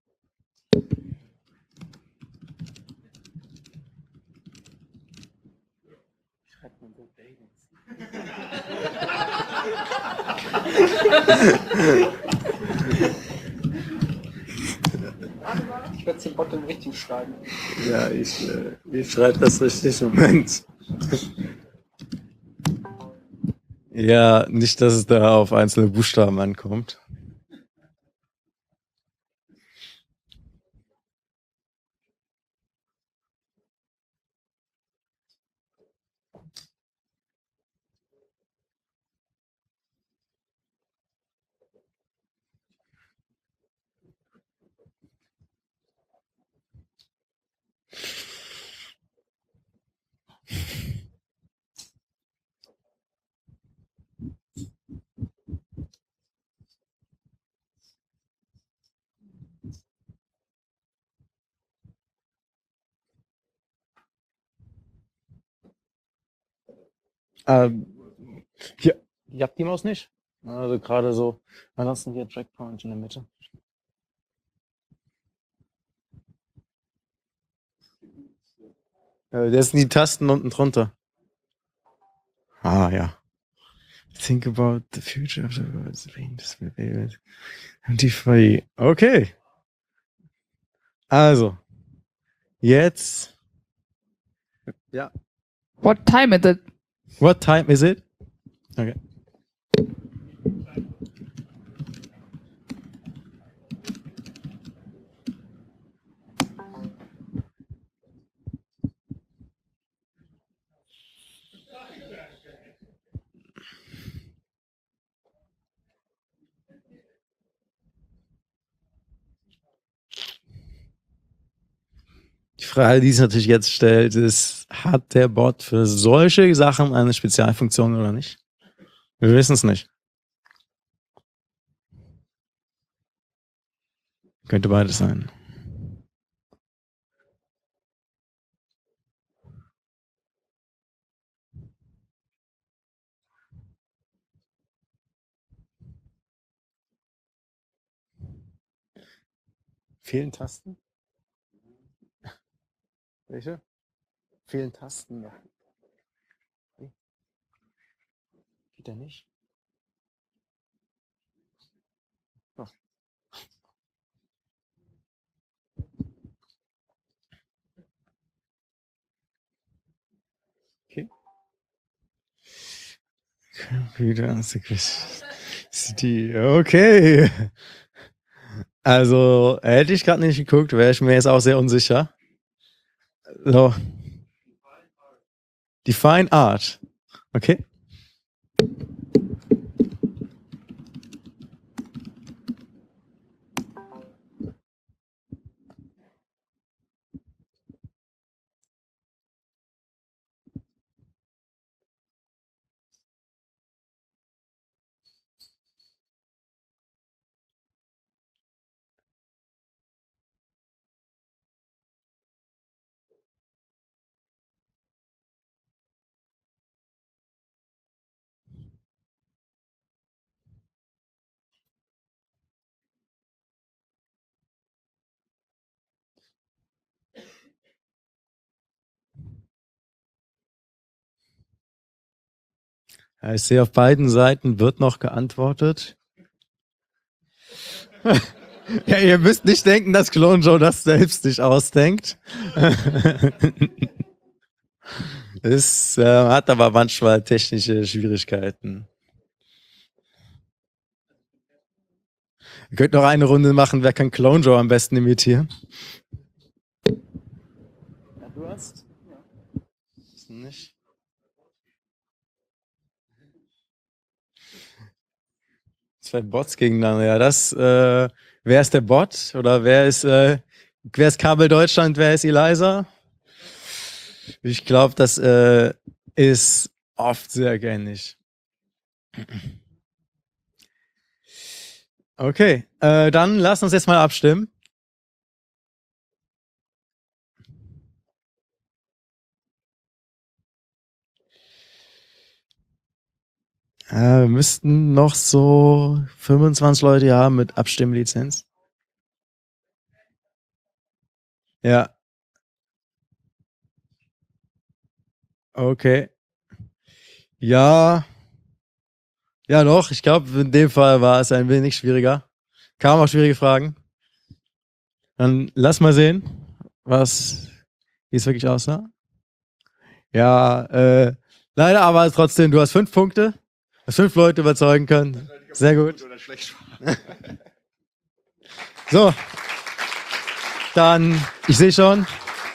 Ich werde den Bottom richtig schreiben. Ja, ich, äh, ich schreibe das richtig. Moment. Ja, nicht, dass es da auf einzelne Buchstaben ankommt. Ähm, hier. Ihr habt die Maus nicht? Also gerade so. Ansonsten hier Trackpoint in der Mitte. Äh, das sind die Tasten unten drunter. Ah, ja. Think about the future of the world. Die frei. Okay. Also. Jetzt. Ja. What time is it? What time is it? Okay. Die Frage, die sich natürlich jetzt stellt, ist, hat der Bot für solche Sachen eine Spezialfunktion oder nicht? Wir wissen es nicht. Könnte beides sein. Fehlen Tasten? Welche? Fehlen Tasten noch. Geht der nicht? Ach. Okay. Computer City. Okay. Also, hätte ich gerade nicht geguckt, wäre ich mir jetzt auch sehr unsicher. So. Define Art. Okay. Ja, ich sehe, auf beiden Seiten wird noch geantwortet. Ja, ihr müsst nicht denken, dass Clone Joe das selbst sich ausdenkt. Es äh, hat aber manchmal technische Schwierigkeiten. Wir könnten noch eine Runde machen, wer kann Clone Joe am besten imitieren? Ja, du hast? Ja. Ist nicht. Zwei Bots gegeneinander. Ja, das, äh, wer ist der Bot? Oder wer ist, äh, wer ist Kabel Deutschland? Wer ist Eliza? Ich glaube, das äh, ist oft sehr ähnlich. Okay, äh, dann lass uns jetzt mal abstimmen. Äh, wir müssten noch so fünfundzwanzig Leute hier haben mit Abstimmlizenz. Ja. Okay. Ja. Ja, doch. Ich glaube, in dem Fall war es ein wenig schwieriger. Kamen auch schwierige Fragen. Dann lass mal sehen, was, wie es wirklich aussah. Ja, äh, leider aber trotzdem, du hast fünf Punkte. Hast fünf Leute überzeugen können. Sehr gut. So. Dann, ich sehe schon,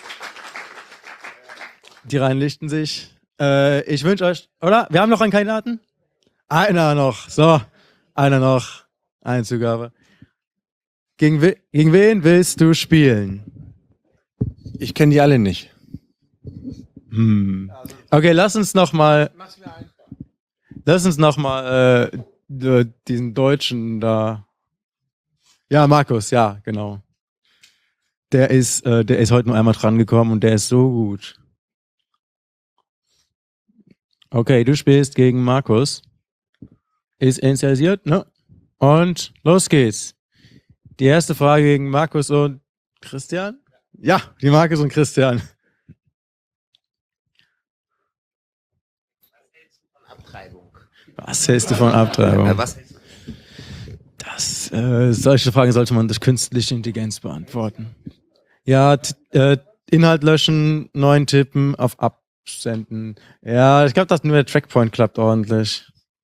die Reihen lichten sich. Äh, ich wünsche euch, oder? Wir haben noch einen Kandidaten? Einer noch. So, einer noch. Eine Zugabe. Gegen, we gegen wen willst du spielen? Ich kenne die alle nicht. Hm. Okay, lass uns noch mal. Lass uns noch mal äh, diesen Deutschen da. Ja, Markus, ja, genau. Der ist, äh, der ist heute nur einmal dran gekommen und der ist so gut. Okay, du spielst gegen Markus. Ist initialisiert, ne? Und los geht's. Die erste Frage gegen Markus und Christian? Ja, die Markus und Christian. Was hältst du von Abtreibung? Äh, was? Das, äh, solche Fragen sollte man durch künstliche Intelligenz beantworten. Ja, t- äh, Inhalt löschen, neuen tippen, auf Absenden. Ja, ich glaube, dass nur der Trackpoint klappt ordentlich.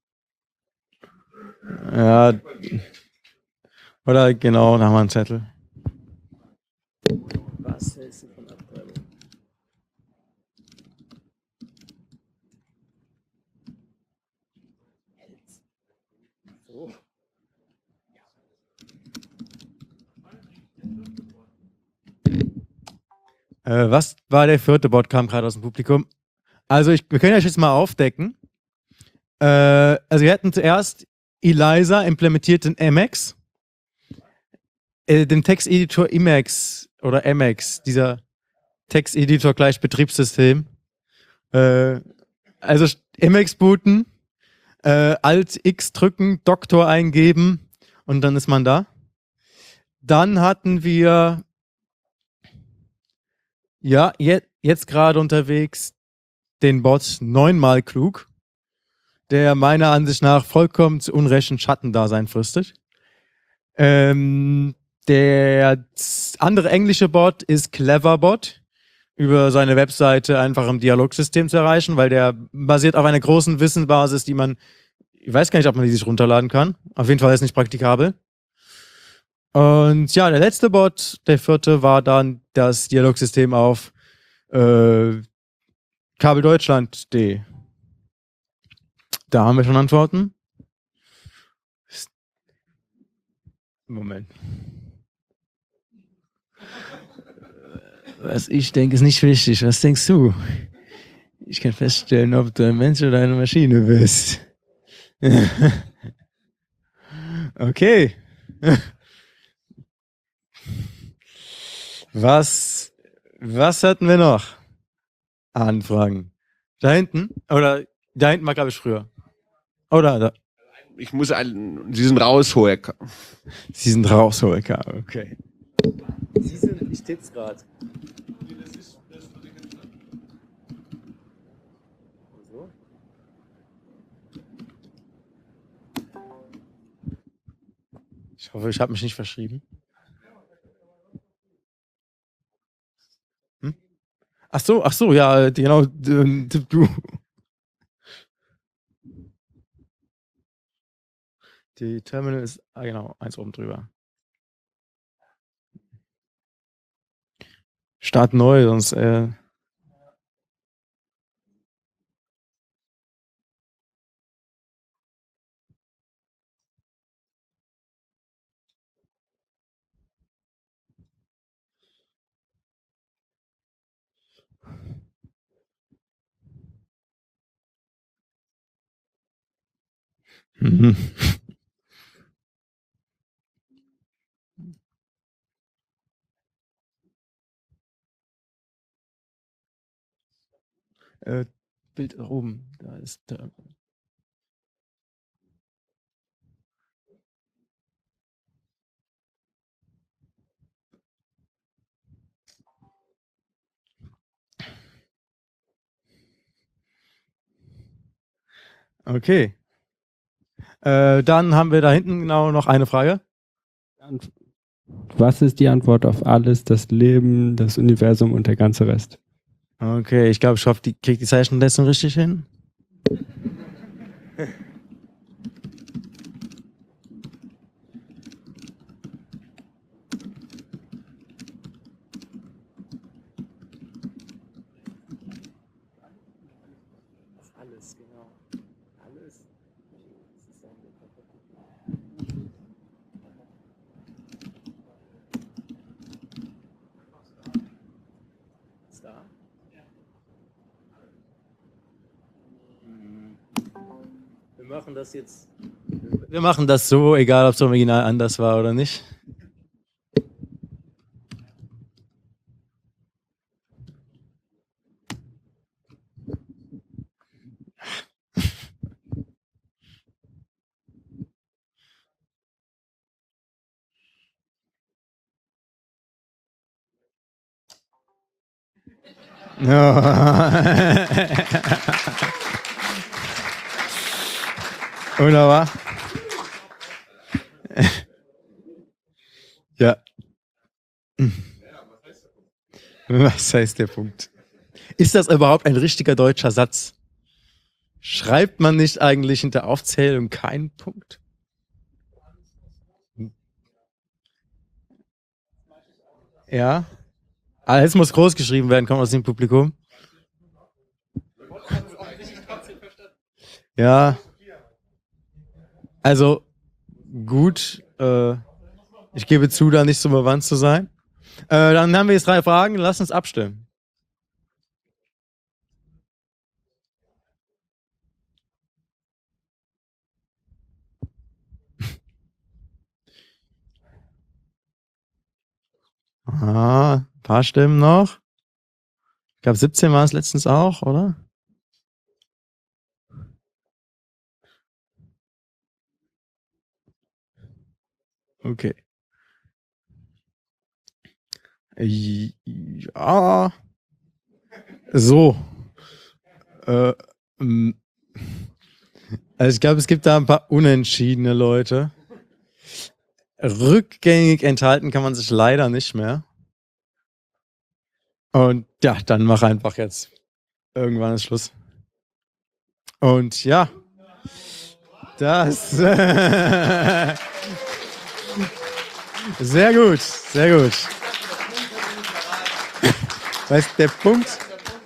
Ja. Oder genau, da haben wir einen Zettel. Was hältst du von Abtreibung? So. Äh, was war der vierte Bot, kam gerade aus dem Publikum. Also ich, wir können euch jetzt mal aufdecken. Äh, also wir hatten zuerst Eliza implementiert in Emacs. Äh, den Texteditor Emacs oder Emacs, dieser Texteditor gleich Betriebssystem. Äh, also Emacs booten, äh, Alt X drücken, Doktor eingeben und dann ist man da. Dann hatten wir ja je, jetzt gerade unterwegs den Bot neunmal klug, der meiner Ansicht nach vollkommen zu Unrecht ein Schattendasein fristet. Ähm, der andere englische Bot ist Cleverbot, über seine Webseite einfach im Dialogsystem zu erreichen, weil der basiert auf einer großen Wissensbasis, die man, ich weiß gar nicht, ob man die sich runterladen kann. Auf jeden Fall ist nicht praktikabel. Und ja, der letzte Bot, der vierte, war dann das Dialogsystem auf äh, kabeldeutschland.de. Da haben wir schon Antworten. Moment. Was ich denke, ist nicht wichtig. Was denkst du? Ich kann feststellen, ob du ein Mensch oder eine Maschine bist. Okay. Was, was hatten wir noch? Anfragen. Da hinten? Oder da hinten war, glaube ich, früher. Oder da. Ich muss einen, Sie sind raus, Hoeker. Sie sind raus, Hoeker, okay. Sie sind, ich tipp's gerade. So. Ich hoffe, ich habe mich nicht verschrieben. Hm? Ach so, ach so, ja, genau, tipp du. Die Terminal ist, ah genau, eins oben drüber. Start neu, sonst äh, mhm. Äh, Bild oben. Da ist der. Okay. Äh, dann haben wir da hinten genau noch eine Frage. Was ist die Antwort auf alles, das Leben, das Universum und der ganze Rest? Okay, ich glaube, ich hoffe, die kriegt die Zeichenleistung richtig hin. Alles, genau. Alles. Ist da? Wir machen das jetzt. Wir machen das so, egal ob es original anders war oder nicht. Ja. Wunderbar. Ja. Was heißt der Punkt? Ist das überhaupt ein richtiger deutscher Satz? Schreibt man nicht eigentlich hinter Aufzählung keinen Punkt? Ja. Alles muss groß geschrieben werden, kommt aus dem Publikum. Ja. Also, gut. Äh, ich gebe zu, da nicht so bewandt zu sein. Äh, dann haben wir jetzt drei Fragen. Lass uns abstimmen. Ah, ein paar Stimmen noch. Ich glaube, siebzehn war es letztens auch, oder? Okay. Ja. So. Äh, also ich glaube, es gibt da ein paar unentschiedene Leute. Rückgängig enthalten kann man sich leider nicht mehr. Und ja, dann mach einfach jetzt. Irgendwann ist Schluss. Und ja, das. Sehr gut, sehr gut. Weißt der Punkt?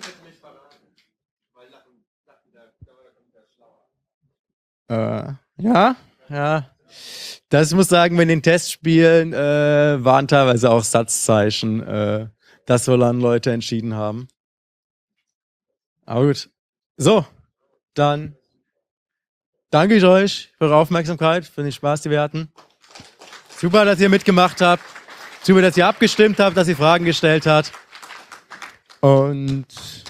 Äh, ja, ja. Das muss sagen, in den Testspielen äh, waren teilweise auch Satzzeichen, äh, das wohl an Leute entschieden haben. Aber gut. So, dann danke ich euch für eure Aufmerksamkeit, für den Spaß, den wir hatten. Super, dass ihr mitgemacht habt. Super, dass ihr abgestimmt habt, dass ihr Fragen gestellt habt. Und